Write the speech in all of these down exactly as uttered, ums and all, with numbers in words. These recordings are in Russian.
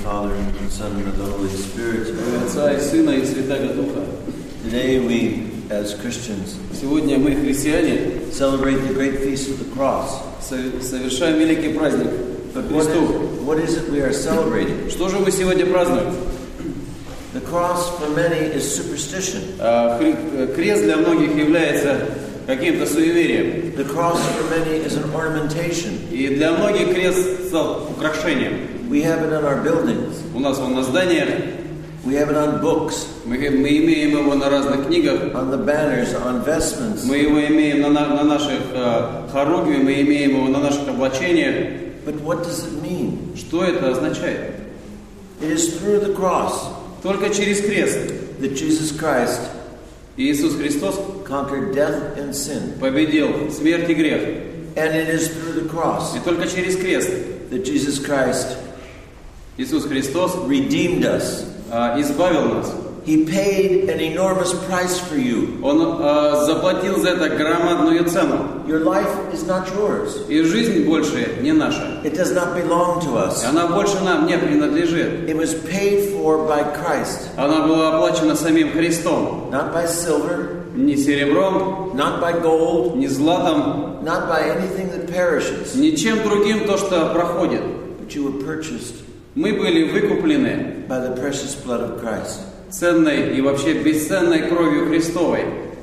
Father, and the Son, and the Holy Spirit. Отца и Сына и Святаго Духа. Today we, as Christians, Сегодня мы, христиане, celebrate the great feast of the cross. совершаем великий праздник Христу. What is it we are celebrating? Что же мы сегодня празднуем? The cross for many is superstition. Крест для многих является каким-то суеверием. The cross for many is an ornamentation. И для многих крест стал украшением. We have it on our buildings. У нас он на зданиях. We have it on books. Мы, мы имеем его на разных книгах. On the banners, on vestments. Мы его имеем на, на, на наших uh, хоругве, мы имеем его на наших облачениях. But what does it mean? Что это означает? It is through the cross. Только через крест. That Jesus Christ Иисус Христос conquered death and sin. Победил смерть и грех. And it is through the cross. И только через крест. That Jesus Christ Иисус Христос redeemed us. Uh, избавил нас. He paid an enormous price for you. Он uh, заплатил за это громадную цену. Your life is not yours. И жизнь больше не наша. It does not belong to us. Она больше нам не принадлежит. It was paid for by Christ. Она была оплачена самим Христом. Not by silver. Не серебром. Not by gold. Не златом. Not by anything that perishes. Ничем другим то, что проходит. But you were purchased. Мы были выкуплены by the precious blood of Christ. Ценной и вообще бесценной кровью Христовой.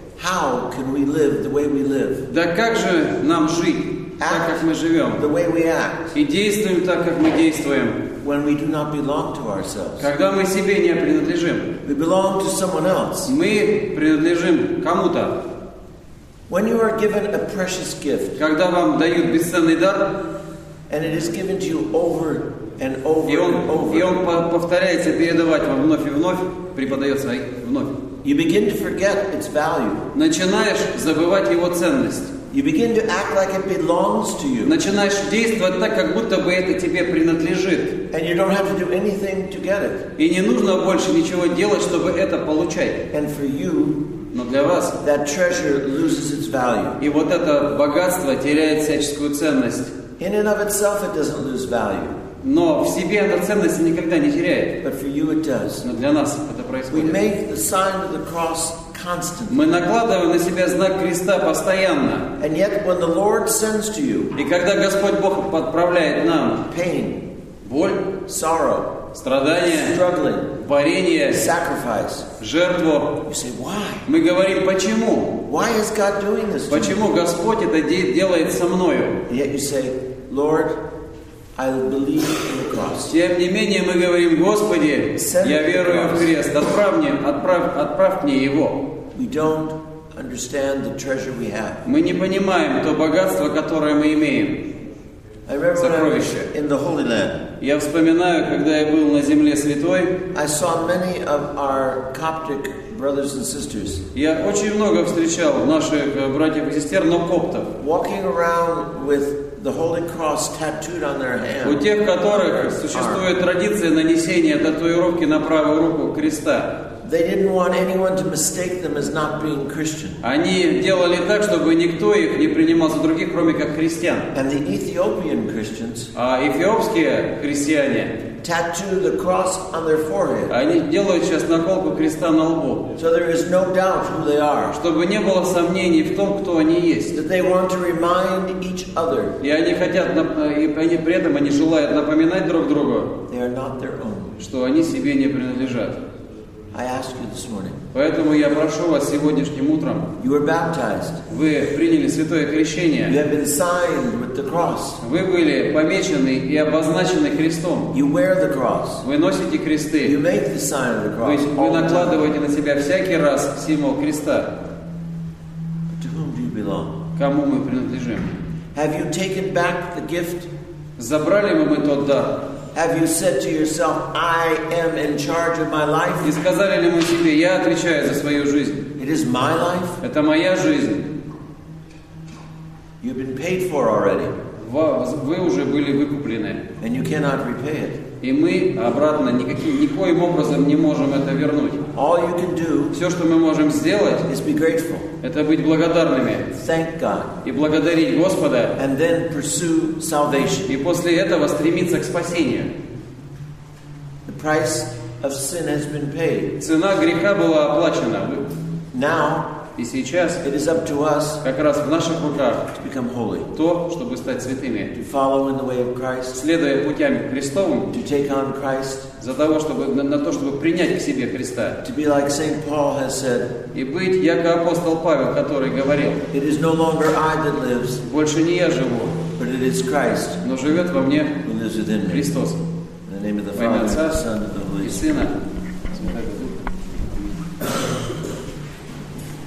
How can we live the way we live? Да как же нам жить так, как мы живем? The way we act. И действуем так, как мы действуем. When we do not belong to ourselves. Когда мы себе не принадлежим. We belong to someone else. Мы принадлежим кому-то. When you are given a precious gift. Когда вам дают бесценный дар. And it is given to you over and over и он, and over. И он повторяется передавать вам вновь и вновь, преподается вновь. You begin to forget its value. Начинаешь забывать его ценность. You begin to act like it belongs to you. Начинаешь действовать так, как будто бы это тебе принадлежит. And you don't have to do anything to get it. И не нужно больше ничего делать, чтобы это получать. And for you, но для вас that treasure loses its value. И вот это богатство теряет всяческую ценность. In and of itself, it doesn't lose value. Но в себе эта ценность никогда не теряет. But for you it does. Но для нас это We происходит. make the sign of the cross constantly. Мы накладываем на себя знак креста постоянно. And yet, when the Lord sends to you, и когда Господь Бог подправляет нам pain, боль, sorrow, страдания, struggling, борение, sacrifice, жертву, you say, why? Мы говорим, почему? Why is God doing this to Почему me? Господь это делает со мною? And yet you say, Lord, I believe in the cross. Тем не менее мы говорим, Господи, я верую в крест, отправь мне, отправь, отправь мне его. We don't understand the treasure we have. Мы не понимаем то богатство, которое мы имеем. I remember when I was in the Holy Land. Я вспоминаю, когда я был на земле святой. I saw many of our Coptic brothers and sisters. Я очень много встречал наших братьев и сестер, но коптов. Walking around with the Holy Cross tattooed on their hand. У тех, которых существует традиция нанесения татуировки на правую руку креста. They didn't want anyone to mistake them as not being Christian. Они делали так, чтобы никто их не принимал за других, кроме как христиан. And the Ethiopian Christians, а эфиопские христиане, tattoo the cross on their forehead. Они делают сейчас наколку креста на лбу. So there is no doubt who they are. Чтобы не было сомнений в том, кто они есть. That they want to remind each other. И они хотят, и они при этом они желают напоминать друг другу, they are not their own. Что они себе не принадлежат. I ask you this morning. Поэтому я прошу вас сегодняшним утром. You were baptized. Вы приняли святое крещение. You have been signed with the cross. Вы были помечены и обозначены крестом. You wear the cross. Вы носите кресты. You make the sign of the cross. Вы, вы накладываете на себя всякий раз символ креста. To whom do you belong? Кому мы принадлежим? Have you taken back the gift? Забрали ли мы тот дар? Have you said to yourself, I am in charge of my life? И сказали ли мы себе, я отвечаю за свою жизнь? It is my life. Это моя жизнь. You've been paid for already. Вы уже были выкуплены. And you cannot repay it. И мы обратно никаким, никоим образом не можем это вернуть. All you can do Все, что мы можем сделать, is be grateful. Это быть благодарными. Thank God. И благодарить Господа. And then pursue salvation. И после этого стремиться к спасению. The price of sin has been paid. Цена греха была оплачена. Now, и сейчас it is up to us как раз в наших руках to become holy, то, чтобы стать святыми, to follow in the way of Christ, следуя путям Христовым, to take on Christ, за того, чтобы, на, на то, чтобы принять к себе Христа. to be like Saint Paul has said, и быть, яко апостол Павел, который говорил, it is no longer I that lives, больше не я живу, but it is Christ, но живет во мне who lives within me. Христос. In the name of the Во имя Father, Отца the Son, and the Holy и Spirit. Сына.